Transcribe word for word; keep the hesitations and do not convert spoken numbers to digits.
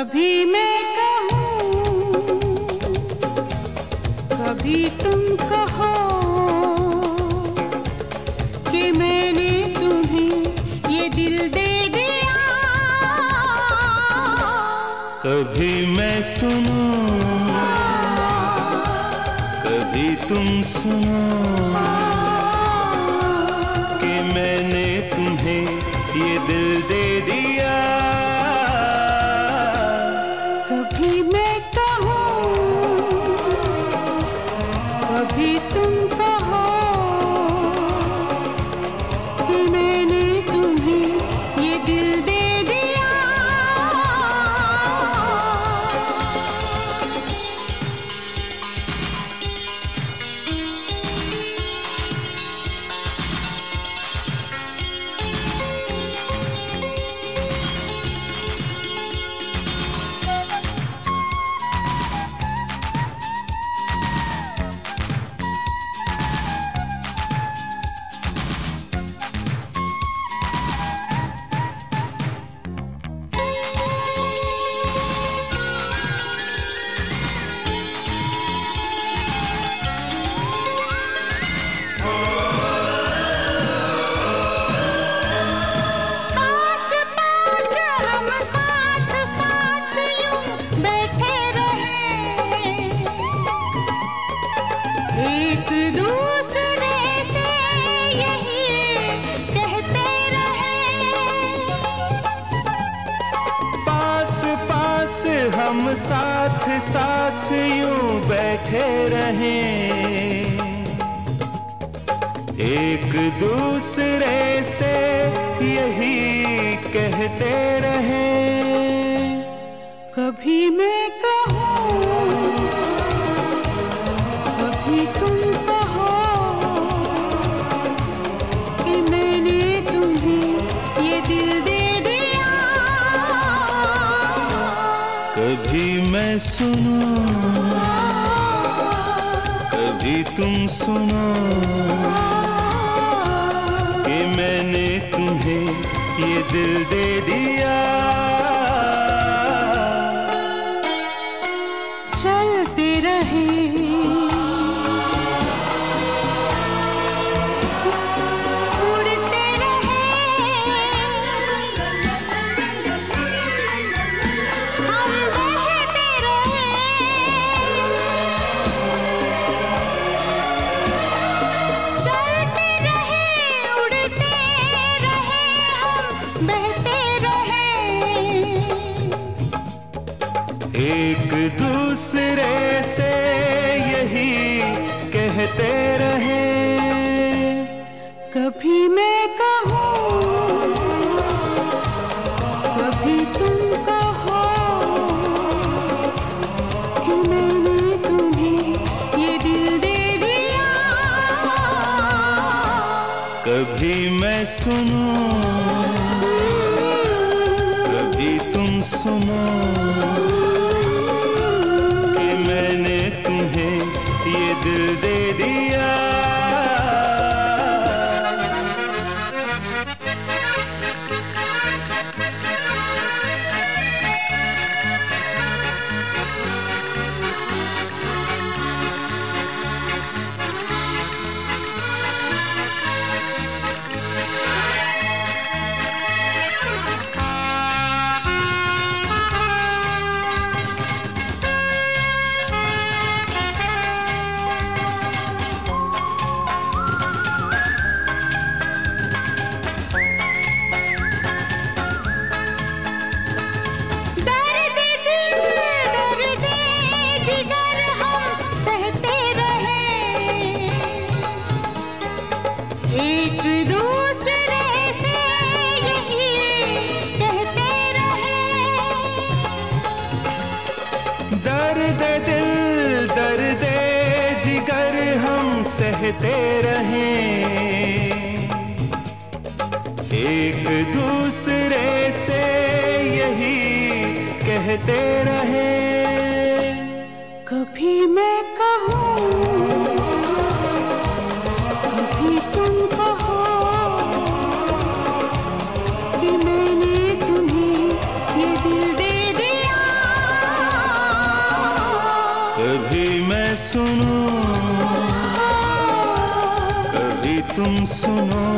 कभी मैं कहूँ, कभी तुम कहो कि मैंने तुम्हें ये दिल दे दिया। कभी मैं सुनूं, कभी तुम सुनो कि मैंने तुम्हें ये दिल दे दिया। कभी मैं कहूँ, कभी तुम कहो कि मैंने तुम्हें ये दिल दे दिया। एक दूसरे से यही कहते रहे, पास पास हम साथ साथ यूं बैठे रहें, एक दूसरे से यही कहते रहें। कभी मैं कहूँ, कभी तुम कहो कि मैंने तुम्हें ये दिल दे दिया। कभी मैं सुनूं, कभी तुम सुनो कि मैंने तुम्हें ये दिल दे दिया। चलते रहे, उड़ते रहे, हम बहते रहे, चलते रहे, उड़ते रहे, हम बहते रहे, एक दूसरे से यही कहते रहे। कभी मैं कहूँ, कभी तुम कहो कि मैंने तुम्हें ये दिल दे दिया। कभी मैं सुनूं, कभी तुम सुनो कि मैंने तुम्हें ये दिल दे दिया। एक दूसरे से यही कहते रहे, दर्द दिल दर्द जिगर हम सहते रहें, एक दूसरे से यही कहते रहें। कभी मैं कहूँ, कभी तुम कहो कि मैंने तुम्हें ये दिल दे दिया। मैं सुनूं, कभी तुम सुनो